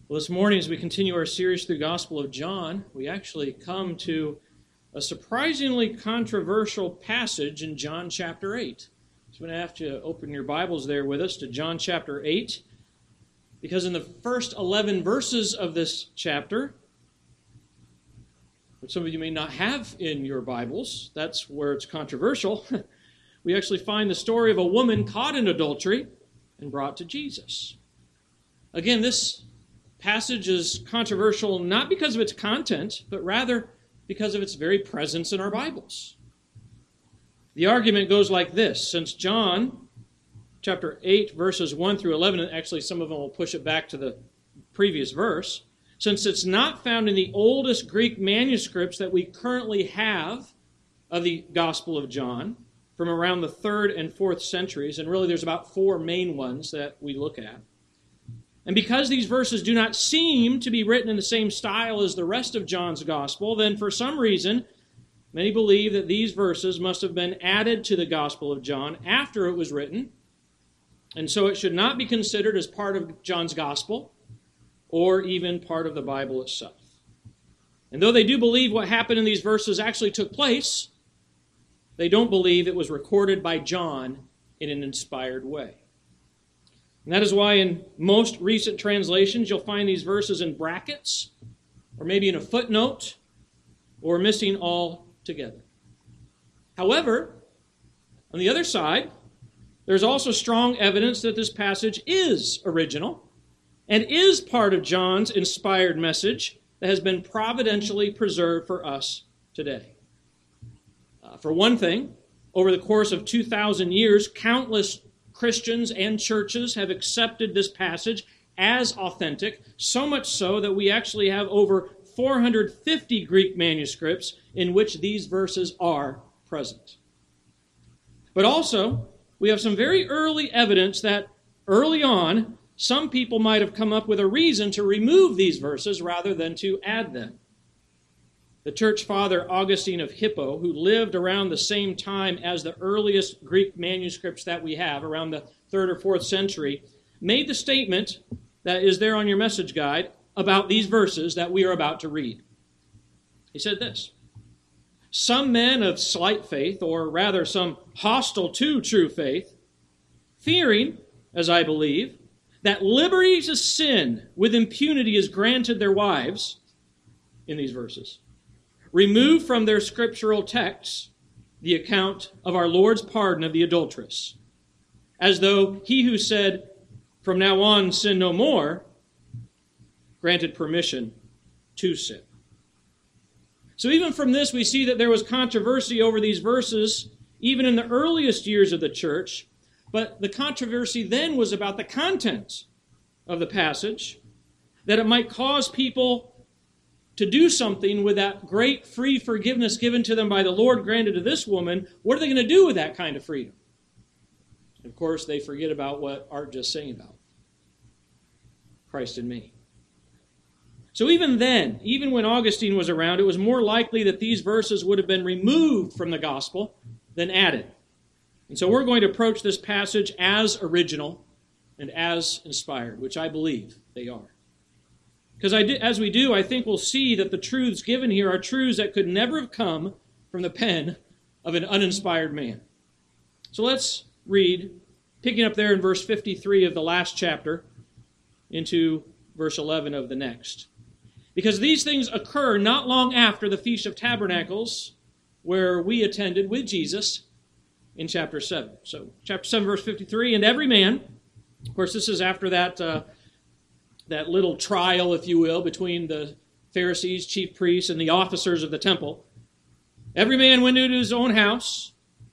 Well, this morning, as we continue our series through the Gospel of John, we actually come to a surprisingly controversial passage in John chapter 8. So I'm going to have to open your Bibles there with us to John chapter 8, because in the first 11 verses of this chapter, which some of you may not have in your Bibles, that's where it's controversial, we actually find the story of a woman caught in adultery and brought to Jesus. Again, this passage is controversial not because of its content, but rather because of its very presence in our Bibles. The argument goes like this. Since John chapter 8, verses 1 through 11, and actually some of them will push it back to the previous verse, since it's not found in the oldest Greek manuscripts that we currently have of the Gospel of John, from around the 3rd and 4th centuries, and really there's about 4 main ones that we look at. And because these verses do not seem to be written in the same style as the rest of John's Gospel, then for some reason, many believe that these verses must have been added to the Gospel of John after it was written, and so it should not be considered as part of John's Gospel or even part of the Bible itself. And though they do believe what happened in these verses actually took place, they don't believe it was recorded by John in an inspired way. And that is why in most recent translations you'll find these verses in brackets, or maybe in a footnote, or missing altogether. However, on the other side, there's also strong evidence that this passage is original and is part of John's inspired message that has been providentially preserved for us today. For one thing, over the course of 2,000 years, countless Christians and churches have accepted this passage as authentic, so much so that we actually have over 450 Greek manuscripts in which these verses are present. But also, we have some very early evidence that early on, some people might have come up with a reason to remove these verses rather than to add them. The church father Augustine of Hippo, who lived around the same time as the earliest Greek manuscripts that we have, around the 3rd or 4th century, made the statement that is there on your message guide about these verses that we are about to read. He said this: "Some men of slight faith, or rather some hostile to true faith, fearing, as I believe, that liberty to sin with impunity is granted their wives," in these verses, remove from their scriptural texts the account of our Lord's pardon of the adulteress, as though he who said, "From now on sin no more," granted permission to sin. So even from this, we see that there was controversy over these verses, even in the earliest years of the church, but the controversy then was about the content of the passage, that it might cause people to do something with that great free forgiveness given to them by the Lord granted to this woman. What are they going to do with that kind of freedom? Of course, they forget about what Art just sang about. Christ in me. So even then, even when Augustine was around, it was more likely that these verses would have been removed from the gospel than added. And so we're going to approach this passage as original and as inspired, which I believe they are. Because as we do, I think we'll see that the truths given here are truths that could never have come from the pen of an uninspired man. So let's read, picking up there in verse 53 of the last chapter into verse 11 of the next. Because these things occur not long after the Feast of Tabernacles, where we attended with Jesus in chapter 7. So chapter 7, verse 53, "And every man," of course this is after that little trial, if you will, between the Pharisees, chief priests, and the officers of the temple. "Every man went into his own house,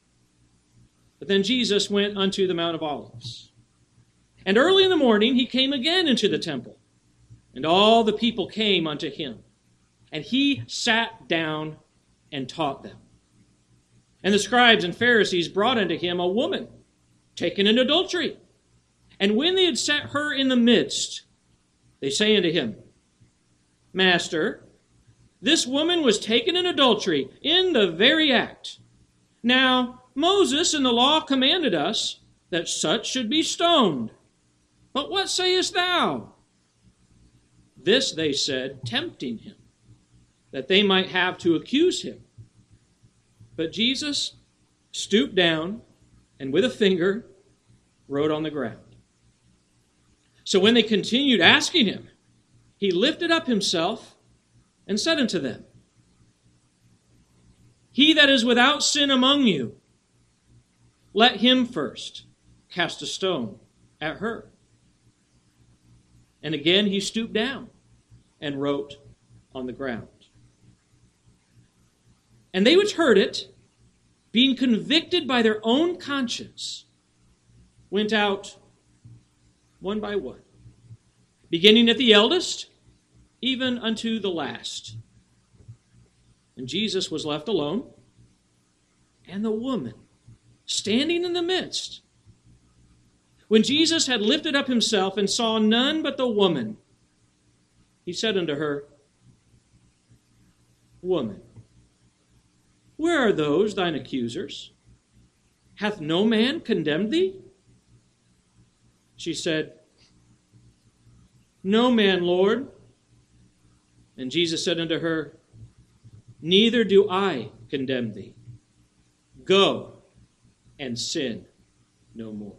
but then Jesus went unto the Mount of Olives. And early in the morning he came again into the temple, and all the people came unto him. And he sat down and taught them. And the scribes and Pharisees brought unto him a woman taken in adultery. And when they had set her in the midst, they say unto him, Master, this woman was taken in adultery in the very act. Now, Moses in the law commanded us that such should be stoned. But what sayest thou? This they said, tempting him, that they might have to accuse him. But Jesus stooped down and with a finger wrote on the ground. So when they continued asking him, he lifted up himself and said unto them, He that is without sin among you, let him first cast a stone at her. And again he stooped down and wrote on the ground. And they which heard it, being convicted by their own conscience, went out one by one, beginning at the eldest, even unto the last. And Jesus was left alone, and the woman standing in the midst. When Jesus had lifted up himself and saw none but the woman, he said unto her, Woman, where are those thine accusers? Hath no man condemned thee? She said, No man, Lord. And Jesus said unto her, Neither do I condemn thee. Go and sin no more.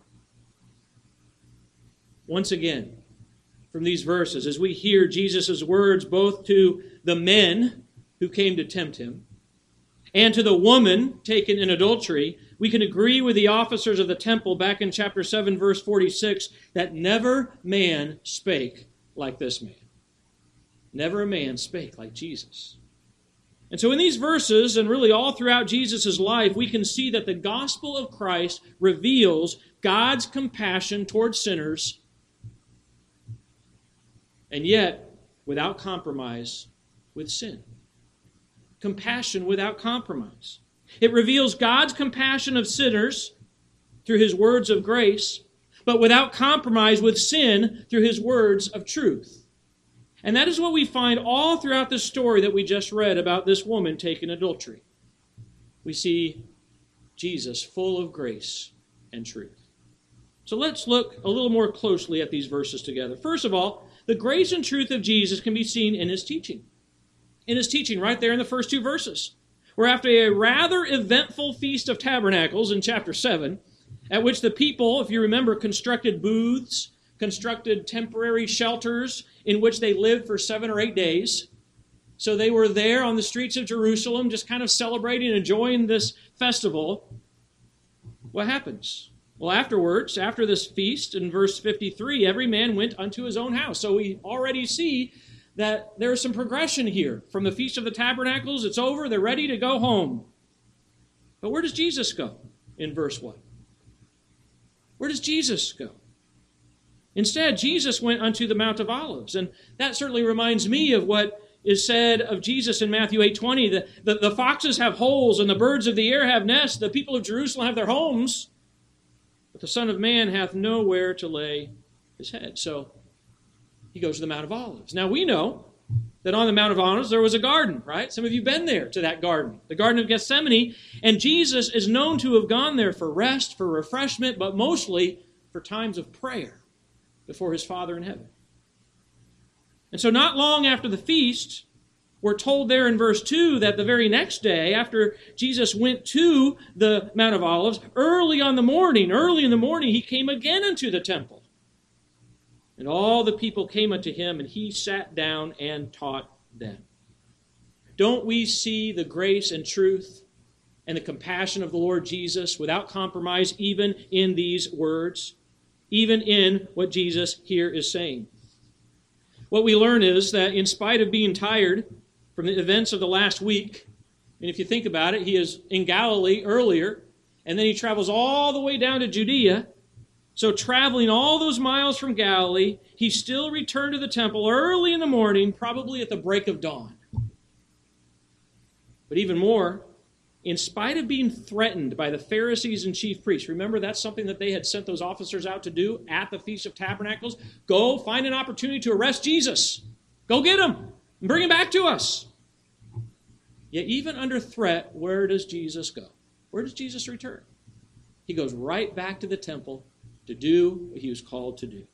Once again, from these verses, as we hear Jesus' words both to the men who came to tempt him and to the woman taken in adultery, we can agree with the officers of the temple back in chapter 7, verse 46, that never man spake like this man. Never a man spake like Jesus. And so in these verses, and really all throughout Jesus' life, we can see that the gospel of Christ reveals God's compassion towards sinners, and yet without compromise with sin. Compassion without compromise. It reveals God's compassion of sinners through his words of grace, but without compromise with sin through his words of truth. And that is what we find all throughout the story that we just read about this woman taken adultery. We see Jesus full of grace and truth. So let's look a little more closely at these verses together. First of all, the grace and truth of Jesus can be seen in his teaching. In his teaching right there in the first two verses, where after a rather eventful Feast of Tabernacles in chapter 7, at which the people, if you remember, constructed booths, constructed temporary shelters in which they lived for 7 or 8 days. So they were there on the streets of Jerusalem just kind of celebrating and enjoying this festival. What happens? Well, afterwards, after this feast, in verse 53, every man went unto his own house. So we already see that there is some progression here. From the Feast of the Tabernacles, it's over, they're ready to go home. But where does Jesus go in verse 1? Where does Jesus go? Instead, Jesus went unto the Mount of Olives. And that certainly reminds me of what is said of Jesus in Matthew 8:20. The foxes have holes and the birds of the air have nests. The people of Jerusalem have their homes. But the Son of Man hath nowhere to lay his head. So he goes to the Mount of Olives. Now we know that on the Mount of Olives there was a garden, right? Some of you have been there to that garden, the Garden of Gethsemane. And Jesus is known to have gone there for rest, for refreshment, but mostly for times of prayer before his Father in heaven. And so not long after the feast, we're told there in verse 2 that the very next day, after Jesus went to the Mount of Olives, early in the morning, he came again unto the temple. And all the people came unto him, and he sat down and taught them. Don't we see the grace and truth and the compassion of the Lord Jesus without compromise even in these words? Even in what Jesus here is saying. What we learn is that in spite of being tired from the events of the last week, and if you think about it, he is in Galilee earlier, and then he travels all the way down to Judea. So traveling all those miles from Galilee, he still returned to the temple early in the morning, probably at the break of dawn. But even more, in spite of being threatened by the Pharisees and chief priests, remember that's something that they had sent those officers out to do at the Feast of Tabernacles? Go find an opportunity to arrest Jesus. Go get him and bring him back to us. Yet even under threat, where does Jesus go? Where does Jesus return? He goes right back to the temple to do what he was called to do.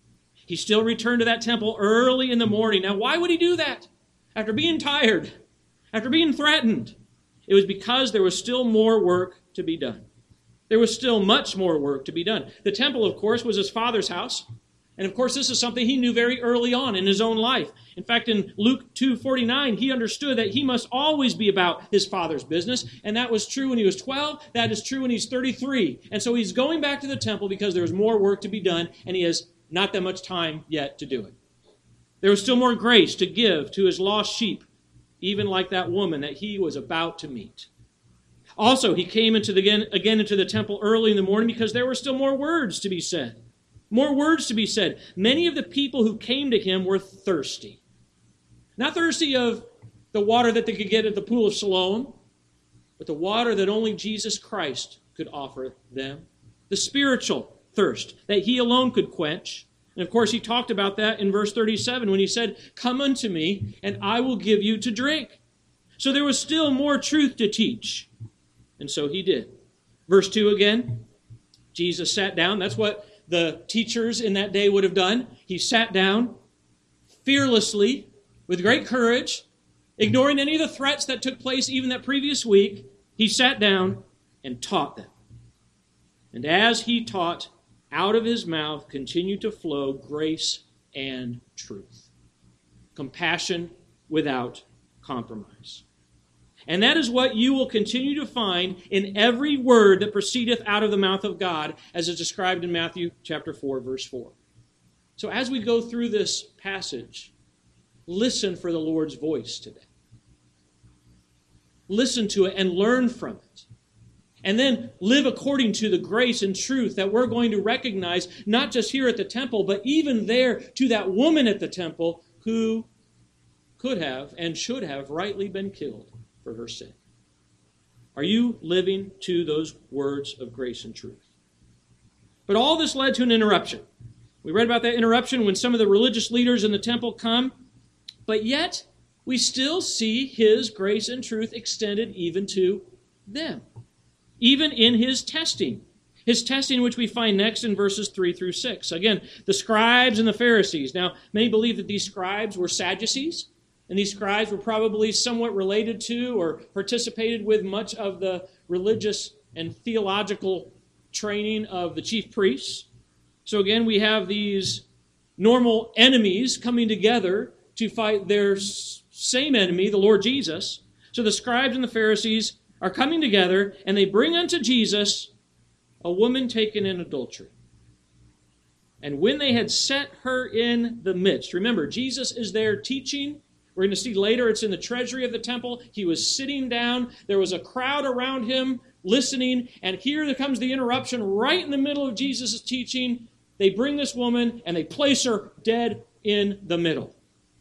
He still returned to that temple early in the morning. Now, why would he do that? After being tired, after being threatened, it was because there was still more work to be done. There was still much more work to be done. The temple, of course, was his Father's house. And of course, this is something he knew very early on in his own life. In fact, in Luke 2:49, he understood that he must always be about his Father's business. And that was true when he was 12. That is true when he's 33. And so he's going back to the temple because there's more work to be done, and he has not that much time yet to do it. There was still more grace to give to his lost sheep, even like that woman that he was about to meet. Also, he came again into the temple early in the morning because there were still more words to be said. More words to be said. Many of the people who came to him were thirsty. Not thirsty of the water that they could get at the pool of Siloam, but the water that only Jesus Christ could offer them. The spiritual thirst that he alone could quench. And of course, he talked about that in verse 37 when he said, "Come unto me, and I will give you to drink." So there was still more truth to teach. And so he did. Verse 2 again, Jesus sat down. That's what the teachers in that day would have done. He sat down fearlessly, with great courage, ignoring any of the threats that took place even that previous week. He sat down and taught them. And as he taught, out of his mouth continued to flow grace and truth. Compassion without compromise. And that is what you will continue to find in every word that proceedeth out of the mouth of God, as is described in Matthew chapter 4, verse 4. So as we go through this passage, listen for the Lord's voice today. Listen to it and learn from it. And then live according to the grace and truth that we're going to recognize, not just here at the temple, but even there to that woman at the temple who could have and should have rightly been killed for her sin. Are you living to those words of grace and truth? But all this led to an interruption. We read about that interruption when some of the religious leaders in the temple come, but yet we still see his grace and truth extended even to them. Even in his testing. His testing, which we find next in verses 3 through 6. Again, the scribes and the Pharisees. Now, many believe that these scribes were Sadducees, and these scribes were probably somewhat related to or participated with much of the religious and theological training of the chief priests. So again, we have these normal enemies coming together to fight their same enemy, the Lord Jesus. So the scribes and the Pharisees are coming together, and they bring unto Jesus a woman taken in adultery. And when they had set her in the midst, remember, Jesus is there teaching. We're going to see later it's in the treasury of the temple. He was sitting down. There was a crowd around him listening, and here comes the interruption right in the middle of Jesus' teaching. They bring this woman, and they place her dead in the middle.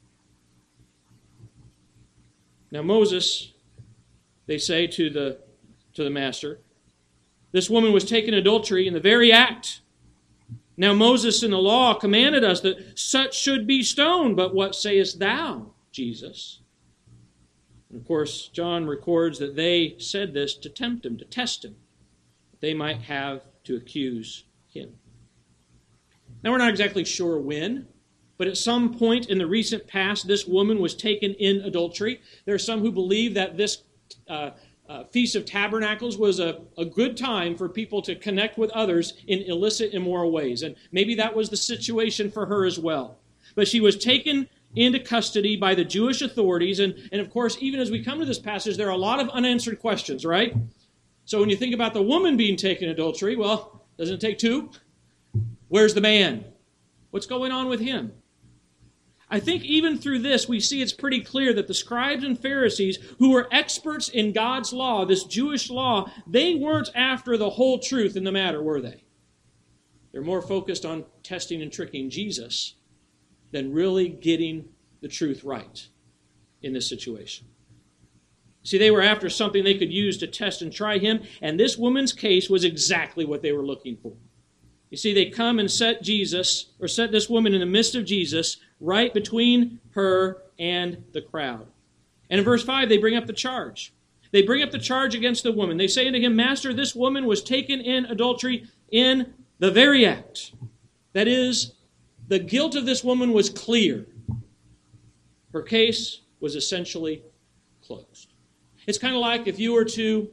Now Moses, they say to the master, this woman was taken in adultery in the very act. Now Moses in the law commanded us that such should be stoned, but what sayest thou, Jesus? And of course, John records that they said this to tempt him, to test him, that they might have to accuse him. Now we're not exactly sure when, but at some point in the recent past, this woman was taken in adultery. There are some who believe that this Feast of Tabernacles was a good time for people to connect with others in illicit, immoral ways. And maybe that was the situation for her as well. But she was taken into custody by the Jewish authorities. And of course, even as we come to this passage, there are a lot of unanswered questions, right? So when you think about the woman being taken in adultery, well, doesn't it take two? Where's the man? What's going on with him? I think even through this, we see it's pretty clear that the scribes and Pharisees, who were experts in God's law, this Jewish law, they weren't after the whole truth in the matter, were they? They're more focused on testing and tricking Jesus than really getting the truth right in this situation. See, they were after something they could use to test and try him, and this woman's case was exactly what they were looking for. You see, they come and set this woman in the midst of Jesus, right between her and the crowd. And in verse 5, they bring up the charge. They bring up the charge against the woman. They say unto him, Master, this woman was taken in adultery in the very act. That is, The guilt of this woman was clear. Her case was essentially closed. It's kind of like if you were to,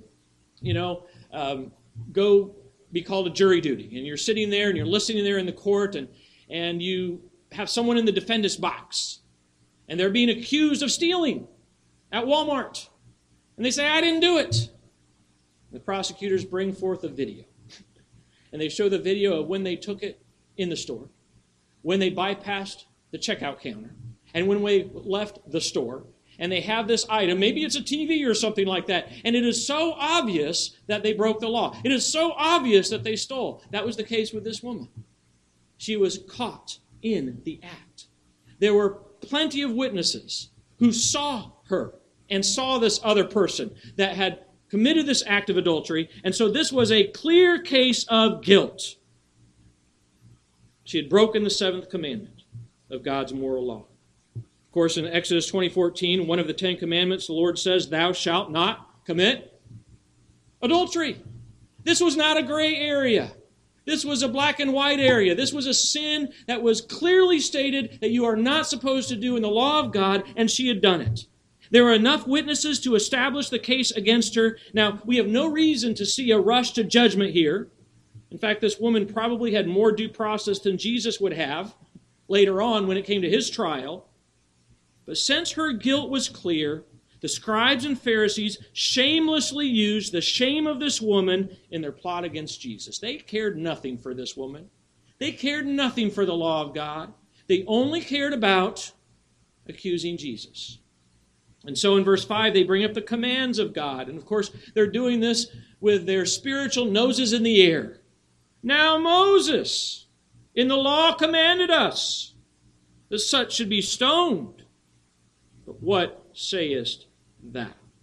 go be called to jury duty, and you're sitting there and you're listening there in the court, and you have someone in the defendant's box, and they're being accused of stealing at Walmart. And they say, I didn't do it. The prosecutors bring forth a video. And they show the video of when they took it in the store, when they bypassed the checkout counter, and when they left the store. And they have this item, maybe it's a TV or something like that, and it is so obvious that they broke the law. It is so obvious that they stole. That was the case with this woman. She was caught in the act. There were plenty of witnesses who saw her and saw this other person that had committed this act of adultery, and so this was a clear case of guilt. She had broken the seventh commandment of God's moral law. Of course, in Exodus 20:14, one of the Ten Commandments, the Lord says, thou shalt not commit adultery. This was not a gray area. This was a black and white area. This was a sin that was clearly stated that you are not supposed to do in the law of God, and she had done it. There were enough witnesses to establish the case against her. Now, we have no reason to see a rush to judgment here. In fact, this woman probably had more due process than Jesus would have later on when it came to his trial. But since her guilt was clear, the scribes and Pharisees shamelessly used the shame of this woman in their plot against Jesus. They cared nothing for this woman. They cared nothing for the law of God. They only cared about accusing Jesus. And so in verse 5, they bring up the commands of God. And of course, they're doing this with their spiritual noses in the air. Now Moses in the law commanded us that such should be stoned. But what sayest thou?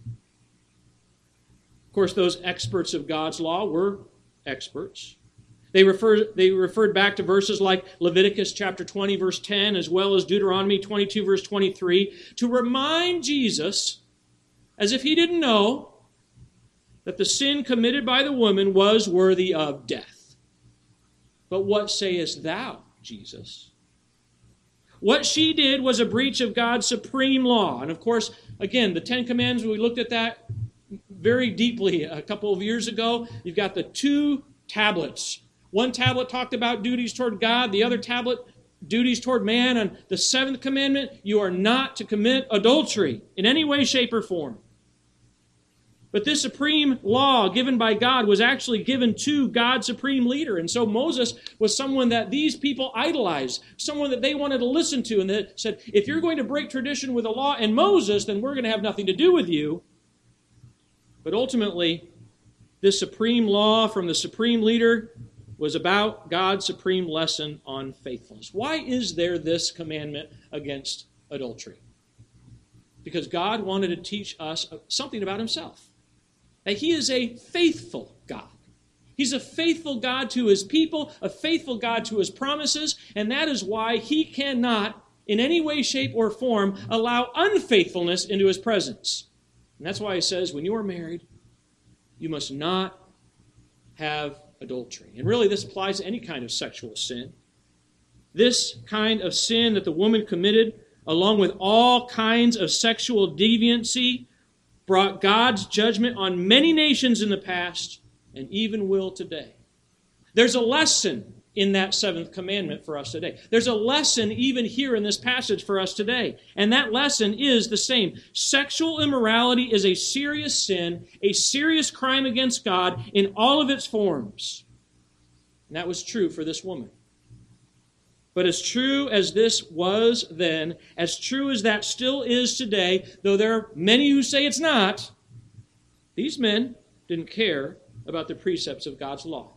Of course, those experts of God's law were experts. They referred back to verses like Leviticus chapter 20, verse 10, as well as Deuteronomy 22, verse 23, to remind Jesus, as if he didn't know, that the sin committed by the woman was worthy of death. But what sayest thou, Jesus? What she did was a breach of God's supreme law. And of course, again, the Ten Commandments, we looked at that very deeply a couple of years ago. You've got the two tablets. One tablet talked about duties toward God, the other tablet, duties toward man. And the seventh commandment, you are not to commit adultery in any way, shape, or form. But this supreme law given by God was actually given to God's supreme leader. And so Moses was someone that these people idolized, someone that they wanted to listen to, and that said, if you're going to break tradition with the law and Moses, then we're going to have nothing to do with you. But ultimately, this supreme law from the supreme leader was about God's supreme lesson on faithfulness. Why is there this commandment against adultery? Because God wanted to teach us something about himself. That he is a faithful God. He's a faithful God to his people, a faithful God to his promises, and that is why he cannot, in any way, shape, or form, allow unfaithfulness into his presence. And that's why he says, when you are married, you must not have adultery. And really, this applies to any kind of sexual sin. This kind of sin that the woman committed, along with all kinds of sexual deviancy, brought God's judgment on many nations in the past and even will today. There's a lesson in that seventh commandment for us today. There's a lesson even here in this passage for us today. And that lesson is the same. Sexual immorality is a serious sin, a serious crime against God in all of its forms. And that was true for this woman. But as true as this was then, as true as that still is today, though there are many who say it's not, these men didn't care about the precepts of God's law.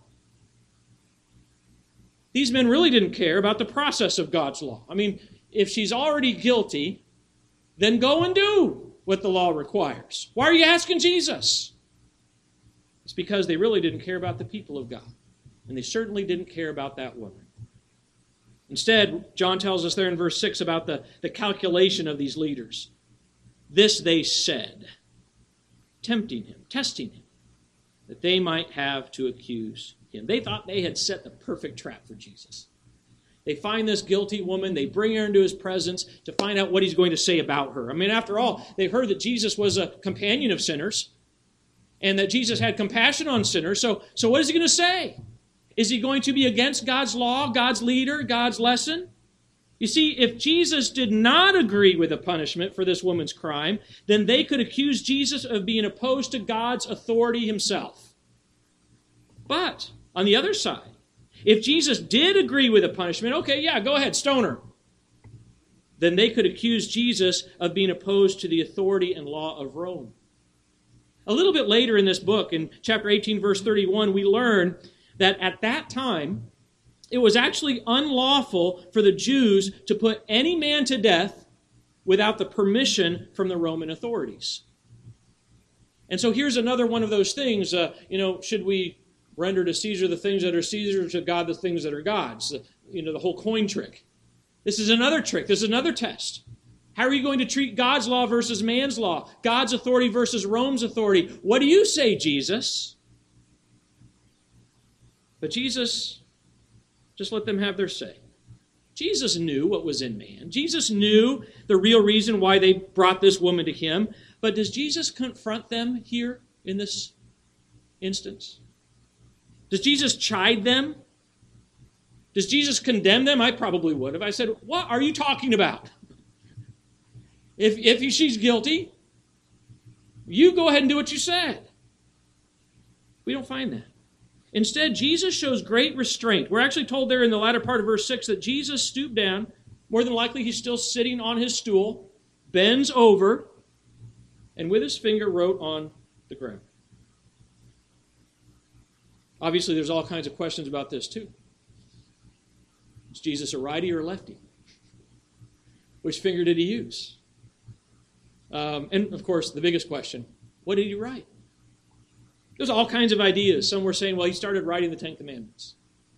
These men really didn't care about the process of God's law. I mean, if she's already guilty, then go and do what the law requires. Why are you asking Jesus? It's because they really didn't care about the people of God. And they certainly didn't care about that woman. Instead, John tells us there in verse 6 about the calculation of these leaders. This they said, tempting him, testing him, that they might have to accuse him. They thought they had set the perfect trap for Jesus. They find this guilty woman. They bring her into his presence to find out what he's going to say about her. I mean, after all, they heard that Jesus was a companion of sinners and that Jesus had compassion on sinners. So what is he going to say? Is he going to be against God's law, God's leader, God's lesson? You see, if Jesus did not agree with the punishment for this woman's crime, then they could accuse Jesus of being opposed to God's authority himself. But, on the other side, if Jesus did agree with the punishment, okay, yeah, go ahead, stone her. Then they could accuse Jesus of being opposed to the authority and law of Rome. A little bit later in this book, in chapter 18, verse 31, we learn that at that time, it was actually unlawful for the Jews to put any man to death without the permission from the Roman authorities. And so here's another one of those things, should we render to Caesar the things that are Caesar's, to God the things that are God's? The whole coin trick. This is another trick. This is another test. How are you going to treat God's law versus man's law? God's authority versus Rome's authority? What do you say, Jesus? But Jesus just let them have their say. Jesus knew what was in man. Jesus knew the real reason why they brought this woman to him. But does Jesus confront them here in this instance? Does Jesus chide them? Does Jesus condemn them? I probably would have. I said, what are you talking about? If she's guilty, you go ahead and do what you said. We don't find that. Instead, Jesus shows great restraint. We're actually told there in the latter part of verse 6 that Jesus stooped down. More than likely, he's still sitting on his stool, bends over, and with his finger wrote on the ground. Obviously, there's all kinds of questions about this too. Is Jesus a righty or a lefty? Which finger did he use? And, of course, the biggest question, what did he write? There's all kinds of ideas. Some were saying, well, he started writing the Ten Commandments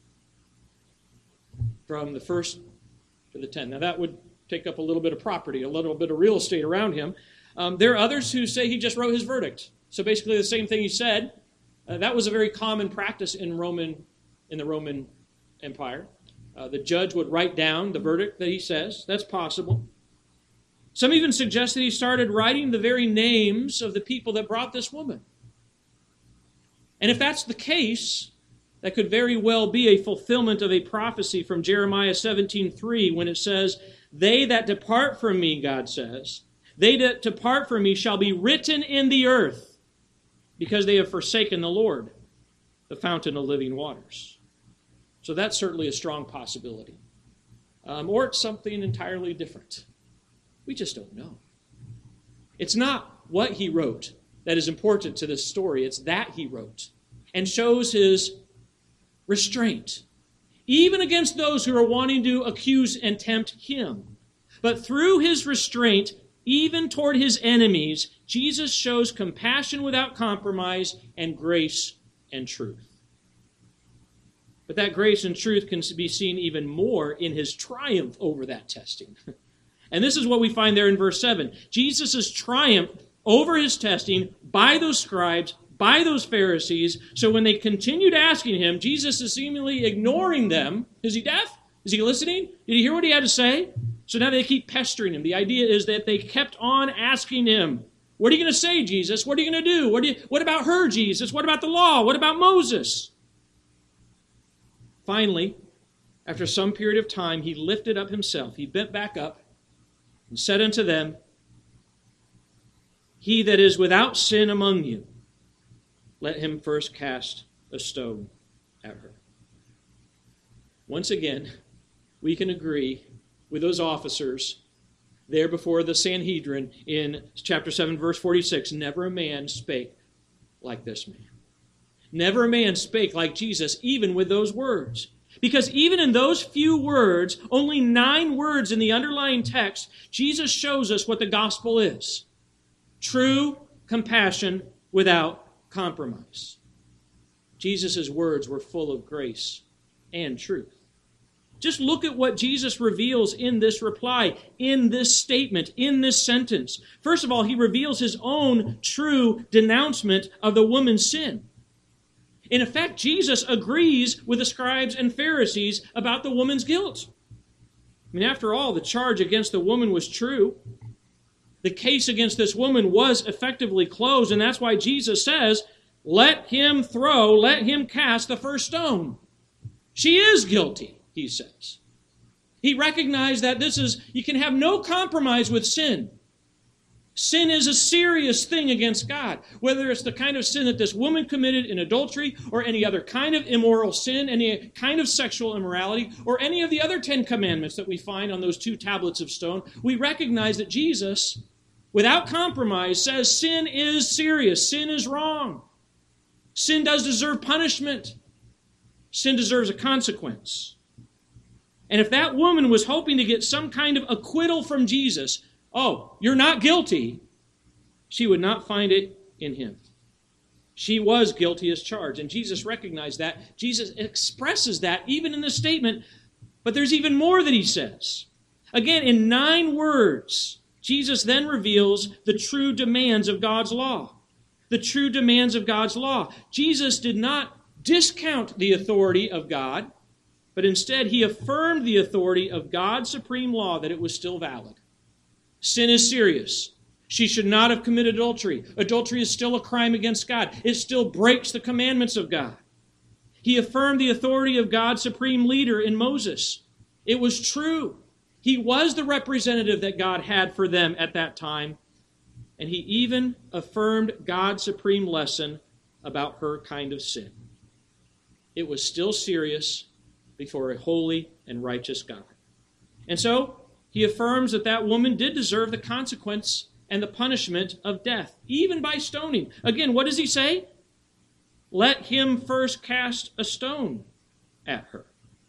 from the first to the 10. Now, that would take up a little bit of property, a little bit of real estate around him. There are others who say he just wrote his verdict. So basically the same thing he said. That was a very common practice in the Roman Empire. The judge would write down the verdict that he says. That's possible. Some even suggest that he started writing the very names of the people that brought this woman. And if that's the case, that could very well be a fulfillment of a prophecy from Jeremiah 17:3 when it says, "They that depart from me," God says, "they that depart from me shall be written in the earth, because they have forsaken the Lord, the fountain of living waters." So that's certainly a strong possibility. Or it's something entirely different. We just don't know. It's not what he wrote that is important to this story. It's that he wrote and shows his restraint, even against those who are wanting to accuse and tempt him. But through his restraint, even toward his enemies, Jesus shows compassion without compromise and grace and truth. But that grace and truth can be seen even more in his triumph over that testing. And this is what we find there in verse 7. Jesus' triumph over his testing by those scribes, by those Pharisees. So when they continued asking him, Jesus is seemingly ignoring them. Is he deaf? Is he listening? Did he hear what he had to say? So now they keep pestering him. The idea is that they kept on asking him, what are you going to say, Jesus? What are you going to do? What about her, Jesus? What about the law? What about Moses? Finally, after some period of time, he lifted up himself. He bent back up and said unto them, "He that is without sin among you, let him first cast a stone at her." Once again, we can agree with those officers there before the Sanhedrin in chapter 7, verse 46. Never a man spake like this man. Never a man spake like Jesus, even with those words. Because even in those few words, only 9 words in the underlying text, Jesus shows us what the gospel is. True compassion without compromise. Jesus' words were full of grace and truth. Just look at what Jesus reveals in this reply, in this statement, in this sentence. First of all, he reveals his own true denouncement of the woman's sin. In effect, Jesus agrees with the scribes and Pharisees about the woman's guilt. I mean, after all, the charge against the woman was true. The case against this woman was effectively closed, and that's why Jesus says, let him cast the first stone. She is guilty, he says. He recognized that you can have no compromise with sin. Sin is a serious thing against God. Whether it's the kind of sin that this woman committed in adultery, or any other kind of immoral sin, any kind of sexual immorality, or any of the other 10 commandments that we find on those 2 tablets of stone, we recognize that Jesus, without compromise, says sin is serious. Sin is wrong. Sin does deserve punishment. Sin deserves a consequence. And if that woman was hoping to get some kind of acquittal from Jesus, oh, you're not guilty, she would not find it in him. She was guilty as charged, and Jesus recognized that. Jesus expresses that even in the statement, but there's even more that he says. Again, in 9 words, Jesus then reveals the true demands of God's law. The true demands of God's law. Jesus did not discount the authority of God, but instead he affirmed the authority of God's supreme law, that it was still valid. Sin is serious. She should not have committed adultery. Adultery is still a crime against God. It still breaks the commandments of God. He affirmed the authority of God's supreme leader in Moses. It was true. He was the representative that God had for them at that time. And he even affirmed God's supreme lesson about her kind of sin. It was still serious before a holy and righteous God. And so, he affirms that that woman did deserve the consequence and the punishment of death, even by stoning. Again, what does he say? Let him first cast a stone at her.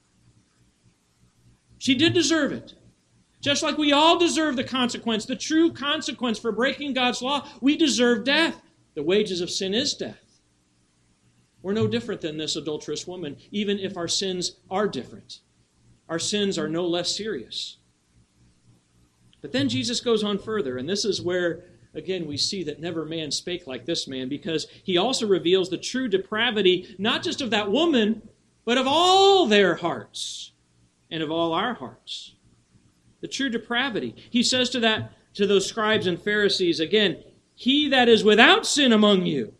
She did deserve it. Just like we all deserve the consequence, the true consequence for breaking God's law, we deserve death. The wages of sin is death. We're no different than this adulterous woman, even if our sins are different. Our sins are no less serious. But then Jesus goes on further, and this is where, again, we see that never man spake like this man, because he also reveals the true depravity, not just of that woman, but of all their hearts and of all our hearts. The true depravity. He says to those scribes and Pharisees, again, he that is without sin among you,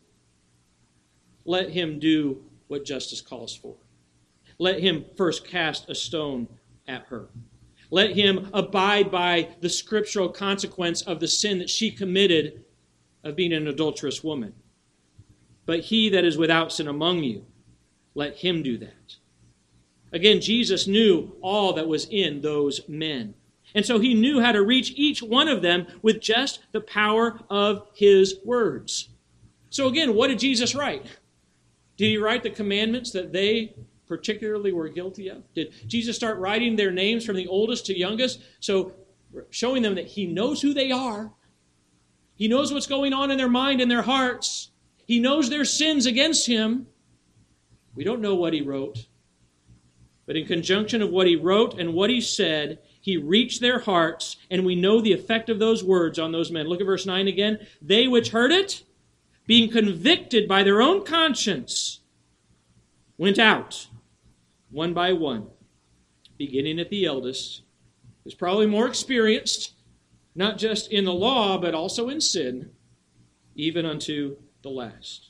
let him do what justice calls for. Let him first cast a stone at her. Let him abide by the scriptural consequence of the sin that she committed of being an adulterous woman. But he that is without sin among you, let him do that. Again, Jesus knew all that was in those men. And so he knew how to reach each one of them with just the power of his words. So again, what did Jesus write? Did he write the commandments that they particularly were guilty of? Did Jesus start writing their names from the oldest to youngest? So showing them that he knows who they are. He knows what's going on in their mind and their hearts. He knows their sins against him. We don't know what he wrote. But in conjunction of what he wrote and what he said, he reached their hearts, and we know the effect of those words on those men. Look at verse 9 again. They which heard it, being convicted by their own conscience, went out, one by one, beginning at the eldest, who's probably more experienced, not just in the law, but also in sin, even unto the last.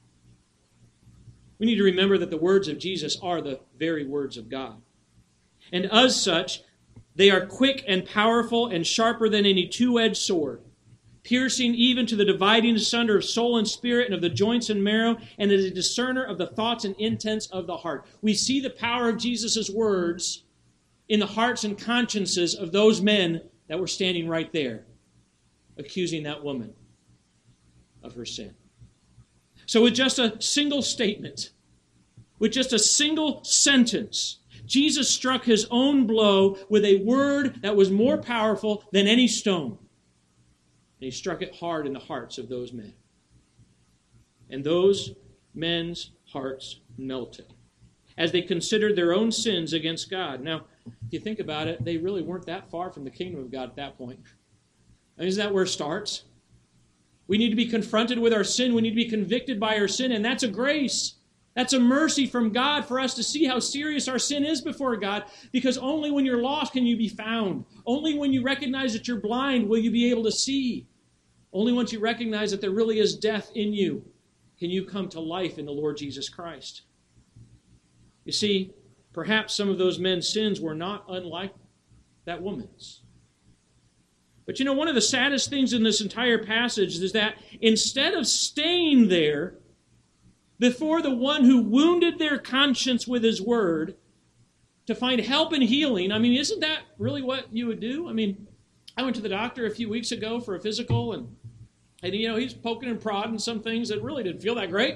We need to remember that the words of Jesus are the very words of God. And as such, they are quick and powerful and sharper than any two-edged sword, piercing even to the dividing asunder of soul and spirit and of the joints and marrow, and is a discerner of the thoughts and intents of the heart. We see the power of Jesus' words in the hearts and consciences of those men that were standing right there, accusing that woman of her sin. So with just a single statement, with just a single sentence, Jesus struck his own blow with a word that was more powerful than any stone. And he struck it hard in the hearts of those men. And those men's hearts melted as they considered their own sins against God. Now, if you think about it, they really weren't that far from the kingdom of God at that point. Isn't that where it starts? We need to be confronted with our sin. We need to be convicted by our sin, and that's a grace. That's a mercy from God for us to see how serious our sin is before God, because only when you're lost can you be found. Only when you recognize that you're blind will you be able to see. Only once you recognize that there really is death in you can you come to life in the Lord Jesus Christ. You see, perhaps some of those men's sins were not unlike that woman's. But one of the saddest things in this entire passage is that instead of staying there before the one who wounded their conscience with his word to find help and healing, isn't that really what you would do? I went to the doctor a few weeks ago for a physical, and he's poking and prodding some things that really didn't feel that great.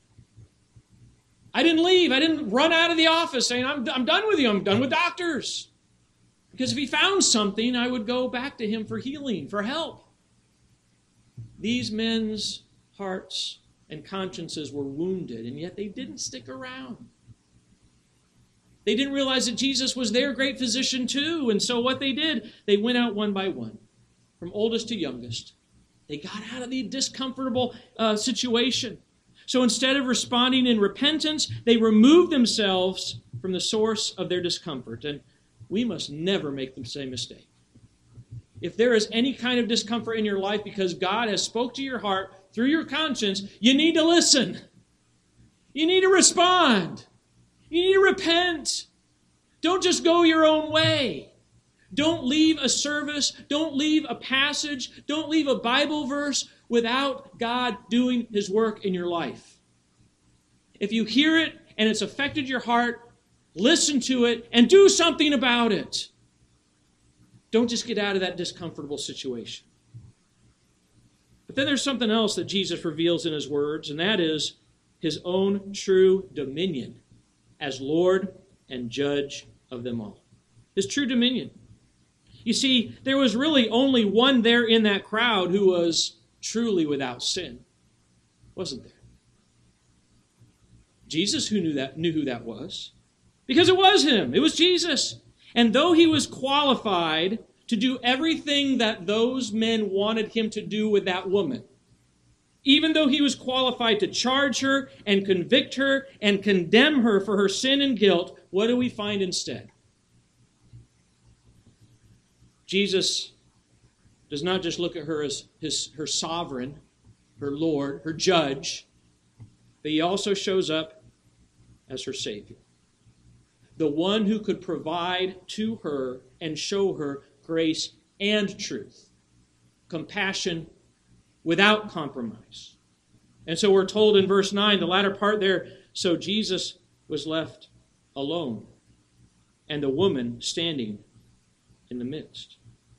I didn't leave. I didn't run out of the office saying, I'm done with you. I'm done with doctors. Because if he found something, I would go back to him for healing, for help. These men's hearts and consciences were wounded, and yet they didn't stick around. They didn't realize that Jesus was their great physician too, and so what they did, they went out one by one, from oldest to youngest. They got out of the discomfortable situation. So instead of responding in repentance, they removed themselves from the source of their discomfort. And we must never make the same mistake. If there is any kind of discomfort in your life because God has spoke to your heart through your conscience, you need to listen. You need to respond. You need to repent. Don't just go your own way. Don't leave a service. Don't leave a passage. Don't leave a Bible verse without God doing His work in your life. If you hear it and it's affected your heart, listen to it and do something about it. Don't just get out of that discomfortable situation. But then there's something else that Jesus reveals in His words, and that is His own true dominion as Lord and Judge of them all. His true dominion. You see, there was really only one there in that crowd who was truly without sin, wasn't there? Jesus knew who that was. Because it was Him. It was Jesus. And though He was qualified to do everything that those men wanted Him to do with that woman, even though He was qualified to charge her and convict her and condemn her for her sin and guilt, what do we find instead? Jesus does not just look at her as her sovereign, her Lord, her judge, but He also shows up as her Savior. The one who could provide to her and show her grace and truth, compassion without compromise. And so we're told in verse 9, the latter part there, so Jesus was left alone, and the woman standing in the midst.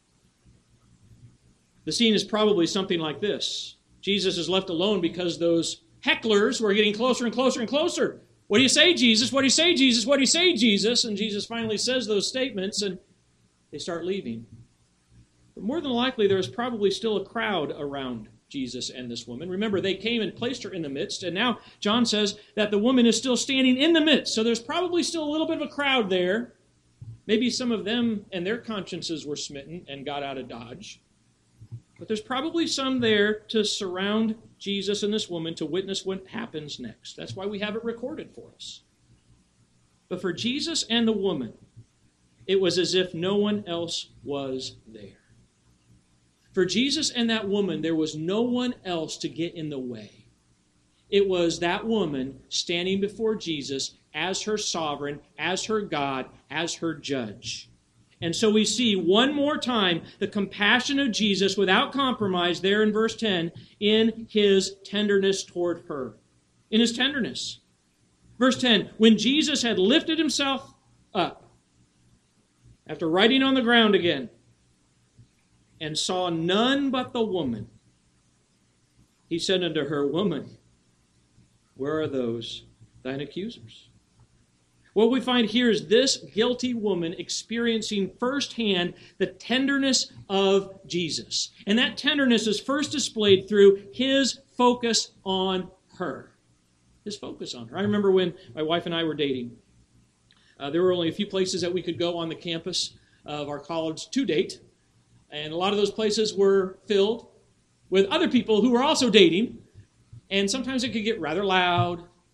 The scene is probably something like this. Jesus is left alone because those hecklers were getting closer and closer and closer. What do you say, Jesus? What do you say, Jesus? What do you say, Jesus? And Jesus finally says those statements, and they start leaving. But more than likely, there is probably still a crowd around Jesus and this woman. Remember, they came and placed her in the midst, and now John says that the woman is still standing in the midst. So there's probably still a little bit of a crowd there. Maybe some of them and their consciences were smitten and got out of Dodge. But there's probably some there to surround Jesus and this woman to witness what happens next. That's why we have it recorded for us. But for Jesus and the woman, it was as if no one else was there. For Jesus and that woman, there was no one else to get in the way. It was that woman standing before Jesus as her sovereign, as her God, as her judge. And so we see one more time the compassion of Jesus without compromise there in verse 10 in His tenderness toward her. In His tenderness. Verse 10, when Jesus had lifted Himself up, after writing on the ground again, and saw none but the woman, He said unto her, Woman, where are those thine accusers? What we find here is this guilty woman experiencing firsthand the tenderness of Jesus. And that tenderness is first displayed through His focus on her. His focus on her. I remember when my wife and I were dating. There were only a few places that we could go on the campus of our college to date. And a lot of those places were filled with other people who were also dating. And sometimes it could get rather loud,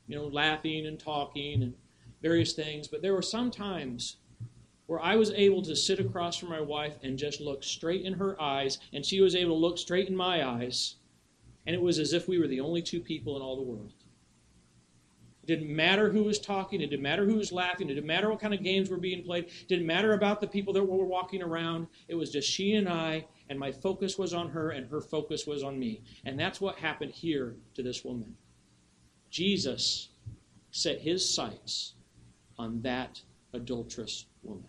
laughing and talking and various things. But there were some times where I was able to sit across from my wife and just look straight in her eyes, and she was able to look straight in my eyes, and it was as if we were the only two people in all the world. It didn't matter who was talking. It didn't matter who was laughing. It didn't matter what kind of games were being played. It didn't matter about the people that were walking around. It was just she and I, and my focus was on her, and her focus was on me. And that's what happened here to this woman. Jesus set his sights on that adulterous woman.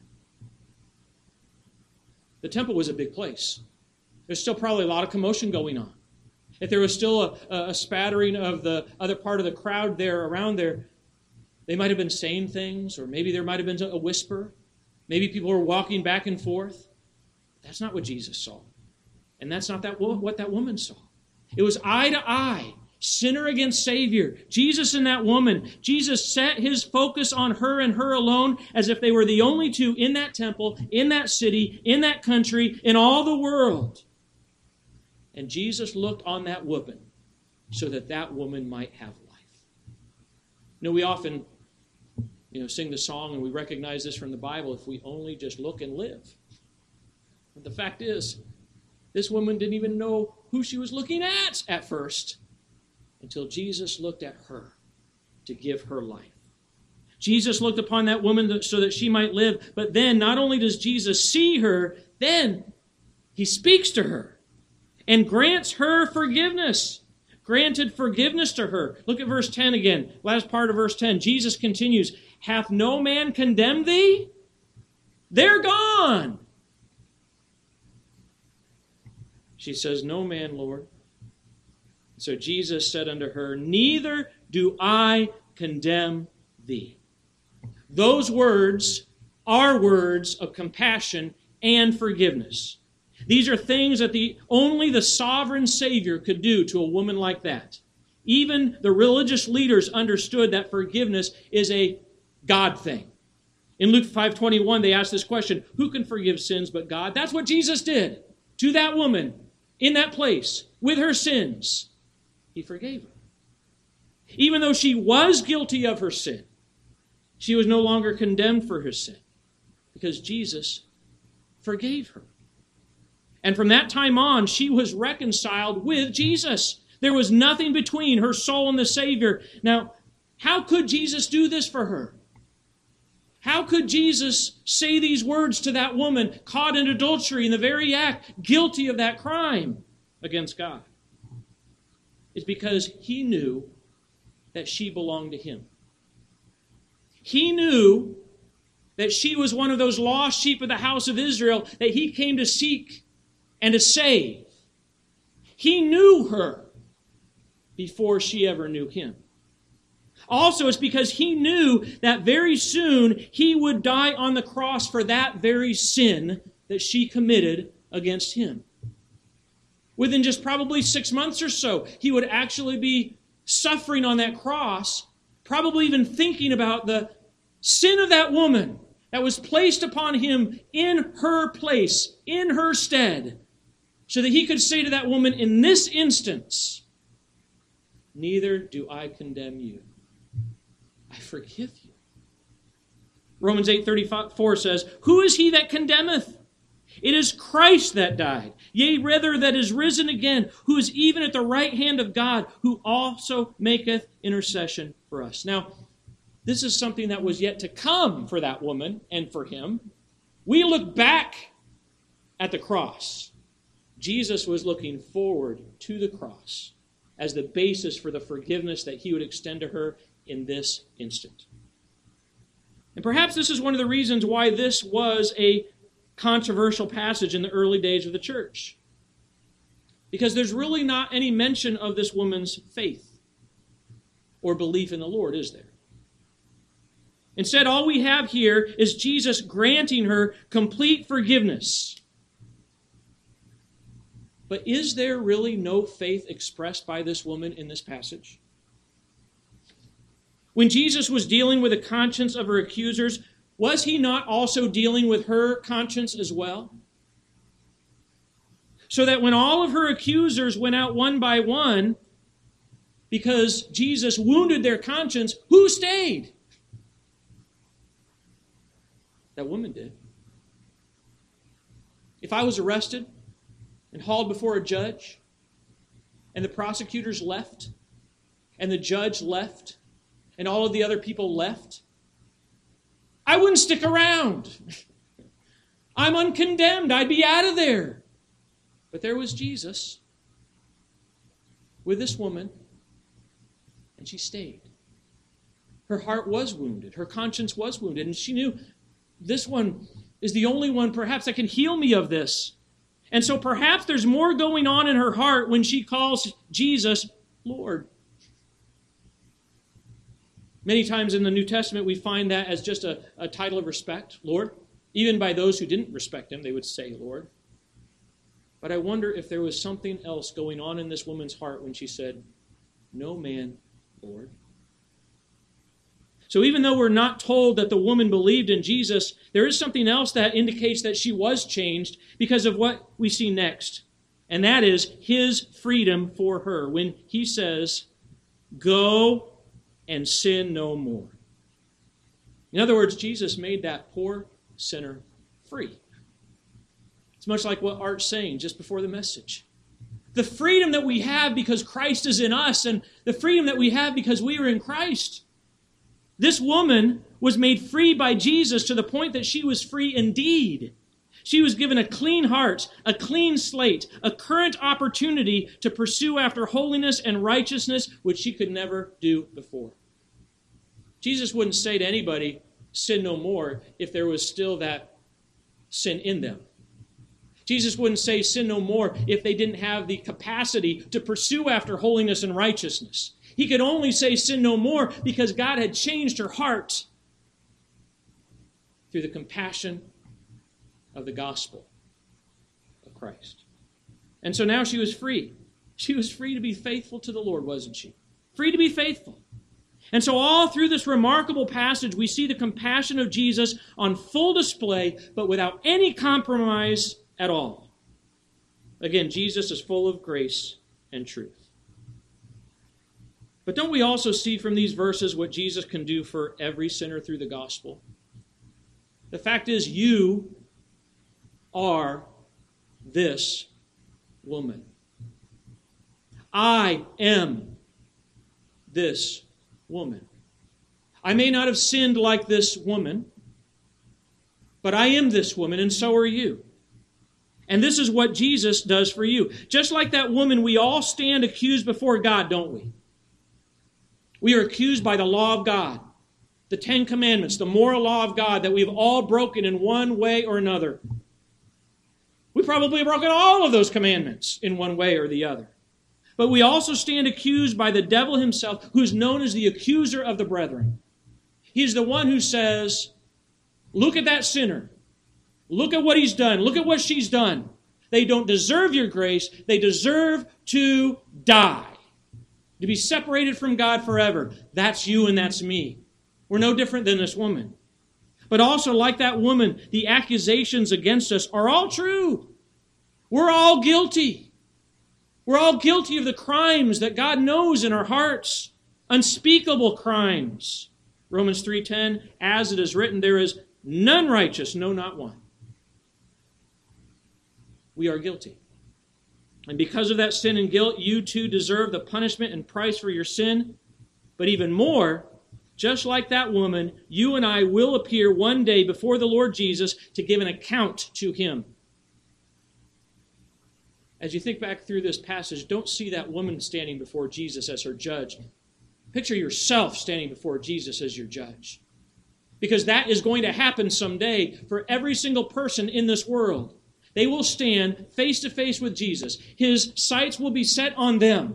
The temple was a big place. There's still probably a lot of commotion going on. If there was still a spattering of the other part of the crowd there around there, they might have been saying things, or maybe there might have been a whisper. Maybe people were walking back and forth. That's not what Jesus saw. And that's not what that woman saw. It was eye to eye, sinner against Savior. Jesus and that woman. Jesus set his focus on her and her alone, as if they were the only two in that temple, in that city, in that country, in all the world. And Jesus looked on that woman so that that woman might have life. We often sing the song, and we recognize this from the Bible, if we only just look and live. But the fact is, this woman didn't even know who she was looking at first, until Jesus looked at her to give her life. Jesus looked upon that woman so that she might live, but then not only does Jesus see her, then he speaks to her and grants her forgiveness. Granted forgiveness to her. Look at verse 10 again. Last part of verse 10. Jesus continues, hath no man condemned thee? They're gone. She says, no man, Lord. So Jesus said unto her, neither do I condemn thee. Those words are words of compassion and forgiveness. These are things that only the sovereign Savior could do to a woman like that. Even the religious leaders understood that forgiveness is a God thing. In Luke 5:21, they asked this question, who can forgive sins but God? That's what Jesus did to that woman in that place with her sins. He forgave her. Even though she was guilty of her sin, she was no longer condemned for her sin because Jesus forgave her. And from that time on, she was reconciled with Jesus. There was nothing between her soul and the Savior. Now, how could Jesus do this for her? How could Jesus say these words to that woman caught in adultery in the very act, guilty of that crime against God? It's because he knew that she belonged to him. He knew that she was one of those lost sheep of the house of Israel that he came to seek and to save. He knew her before she ever knew him. Also, it's because he knew that very soon he would die on the cross for that very sin that she committed against him. Within just probably 6 months or so, he would actually be suffering on that cross, probably even thinking about the sin of that woman that was placed upon him in her place, in her stead, so that he could say to that woman in this instance, neither do I condemn you. I forgive you. Romans 8:34 says, who is he that condemneth? It is Christ that died, yea, rather that is risen again, who is even at the right hand of God, who also maketh intercession for us. Now, this is something that was yet to come for that woman and for him. We look back at the cross. Jesus was looking forward to the cross as the basis for the forgiveness that he would extend to her in this instant. And perhaps this is one of the reasons why this was a controversial passage in the early days of the church. Because there's really not any mention of this woman's faith or belief in the Lord, is there? Instead, all we have here is Jesus granting her complete forgiveness. But is there really no faith expressed by this woman in this passage? When Jesus was dealing with the conscience of her accusers, was he not also dealing with her conscience as well? So that when all of her accusers went out one by one, because Jesus wounded their conscience, who stayed? That woman did. If I was arrested and hauled before a judge, and the prosecutors left, and the judge left, and all of the other people left, I wouldn't stick around. I'm uncondemned. I'd be out of there. But there was Jesus with this woman, and she stayed. Her heart was wounded. Her conscience was wounded. And she knew this one is the only one perhaps that can heal me of this. And so perhaps there's more going on in her heart when she calls Jesus Lord. Many times in the New Testament we find that as just a title of respect, Lord. Even by those who didn't respect him, they would say Lord. But I wonder if there was something else going on in this woman's heart when she said, "No man, Lord." So even though we're not told that the woman believed in Jesus, there is something else that indicates that she was changed because of what we see next. And that is his freedom for her when he says, "Go and sin no more." In other words, Jesus made that poor sinner free. It's much like what Art's saying just before the message. The freedom that we have because Christ is in us, and the freedom that we have because we are in Christ. This woman was made free by Jesus to the point that she was free indeed. She was given a clean heart, a clean slate, a current opportunity to pursue after holiness and righteousness, which she could never do before. Jesus wouldn't say to anybody, "Sin no more," if there was still that sin in them. Jesus wouldn't say sin no more if they didn't have the capacity to pursue after holiness and righteousness. He could only say sin no more because God had changed her heart through the compassion of the gospel of Christ. And so now she was free. She was free to be faithful to the Lord, wasn't she? Free to be faithful. And so all through this remarkable passage, we see the compassion of Jesus on full display, but without any compromise at all. Again, Jesus is full of grace and truth. But don't we also see from these verses what Jesus can do for every sinner through the gospel? The fact is, you are this woman. I am this woman. I may not have sinned like this woman, but I am this woman, and so are you. And this is what Jesus does for you. Just like that woman, we all stand accused before God, don't we? We are accused by the law of God, the 10 Commandments, the moral law of God that we've all broken in one way or another. We probably have broken all of those commandments in one way or the other. But we also stand accused by the devil himself, who's known as the accuser of the brethren. He's the one who says, look at that sinner. Look at what he's done. Look at what she's done. They don't deserve your grace. They deserve to die, to be separated from God forever. That's you and that's me. We're no different than this woman. But also, like that woman, the accusations against us are all true. We're all guilty. We're all guilty of the crimes that God knows in our hearts. Unspeakable crimes. Romans 3:10, as it is written, there is none righteous, no, not one. We are guilty. And because of that sin and guilt, you too deserve the punishment and price for your sin. But even more, just like that woman, you and I will appear one day before the Lord Jesus to give an account to Him. As you think back through this passage, don't see that woman standing before Jesus as her judge. Picture yourself standing before Jesus as your judge. Because that is going to happen someday for every single person in this world. They will stand face to face with Jesus. His sights will be set on them.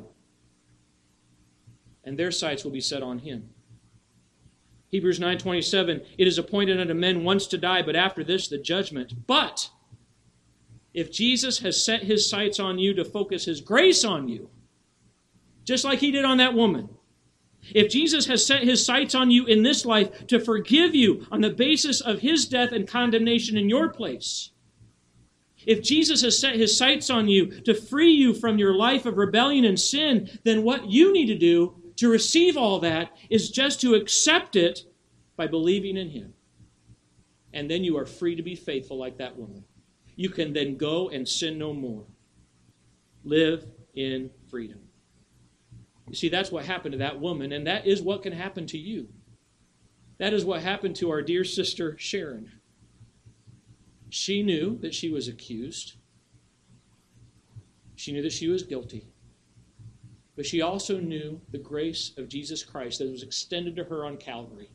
And their sights will be set on Him. Hebrews 9:27, it is appointed unto men once to die, but after this the judgment. But if Jesus has set His sights on you to focus His grace on you, just like He did on that woman, if Jesus has set His sights on you in this life to forgive you on the basis of His death and condemnation in your place, If Jesus has set his sights on you to free you from your life of rebellion and sin, then what you need to do to receive all that is just to accept it by believing in him. And then you are free to be faithful like that woman. You can then go and sin no more. Live in freedom. You see, that's what happened to that woman, and that is what can happen to you. That is what happened to our dear sister Sharon. She knew that she was accused. She knew that she was guilty. But she also knew the grace of Jesus Christ that was extended to her on Calvary.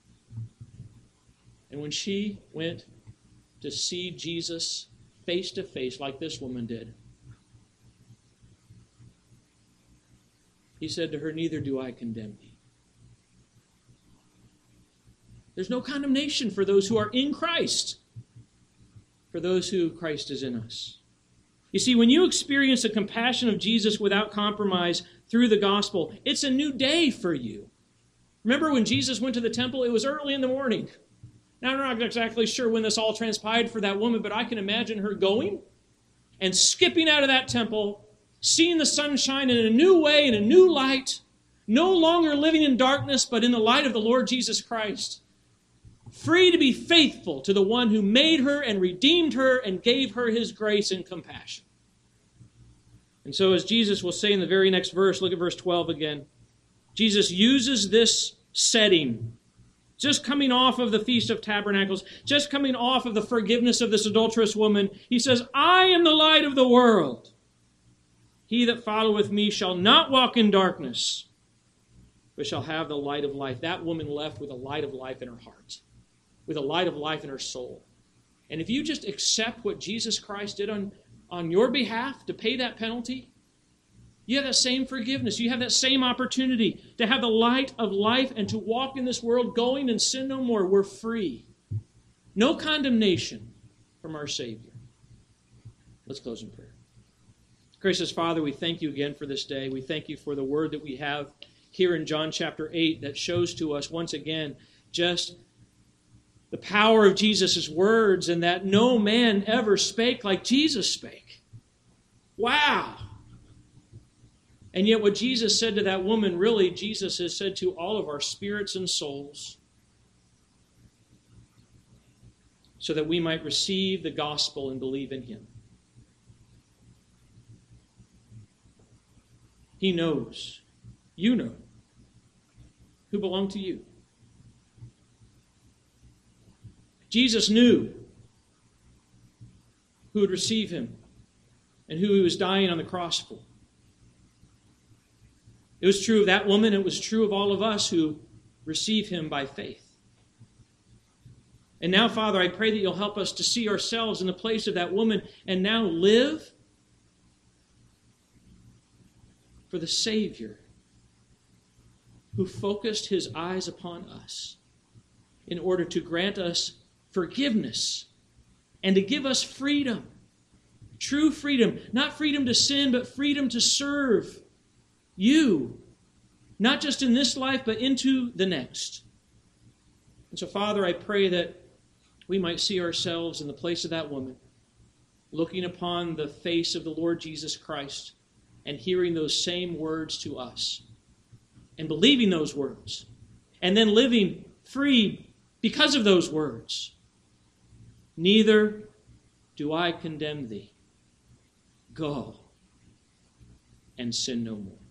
And when she went to see Jesus face to face like this woman did, he said to her, "Neither do I condemn thee." There's no condemnation for those who are in Christ, for those who Christ is in us. You see, when you experience the compassion of Jesus without compromise through the gospel, it's a new day for you. Remember when Jesus went to the temple? It was early in the morning. Now, I'm not exactly sure when this all transpired for that woman, but I can imagine her going and skipping out of that temple, seeing the sun shine in a new way, in a new light, no longer living in darkness, but in the light of the Lord Jesus Christ. Free to be faithful to the one who made her and redeemed her and gave her his grace and compassion. And so as Jesus will say in the very next verse, look at verse 12 again. Jesus uses this setting, just coming off of the Feast of Tabernacles, just coming off of the forgiveness of this adulterous woman. He says, "I am the light of the world. He that followeth me shall not walk in darkness, but shall have the light of life." That woman left with a light of life in her heart, with a light of life in her soul. And if you just accept what Jesus Christ did on your behalf to pay that penalty, you have that same forgiveness. You have that same opportunity to have the light of life and to walk in this world going and sin no more. We're free. No condemnation from our Savior. Let's close in prayer. Gracious Father, we thank you again for this day. We thank you for the word that we have here in John chapter 8 that shows to us once again just the power of Jesus' words and that no man ever spake like Jesus spake. Wow! And yet what Jesus said to that woman, really, Jesus has said to all of our spirits and souls, so that we might receive the gospel and believe in him. He knows, you know, who belong to you. Jesus knew who would receive him and who he was dying on the cross for. It was true of that woman. It was true of all of us who receive him by faith. And now, Father, I pray that you'll help us to see ourselves in the place of that woman and now live for the Savior who focused his eyes upon us in order to grant us forgiveness and to give us freedom. True freedom. Not freedom to sin, but freedom to serve you, not just in this life, but into the next. And so, Father, I pray that we might see ourselves in the place of that woman, looking upon the face of the Lord Jesus Christ and hearing those same words to us and believing those words and then living free because of those words. Neither do I condemn thee. Go and sin no more.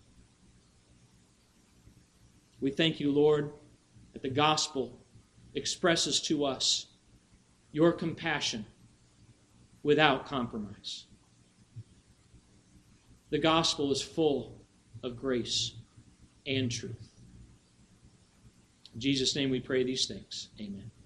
We thank you, Lord, that the gospel expresses to us your compassion without compromise. The gospel is full of grace and truth. In Jesus' name we pray these things. Amen.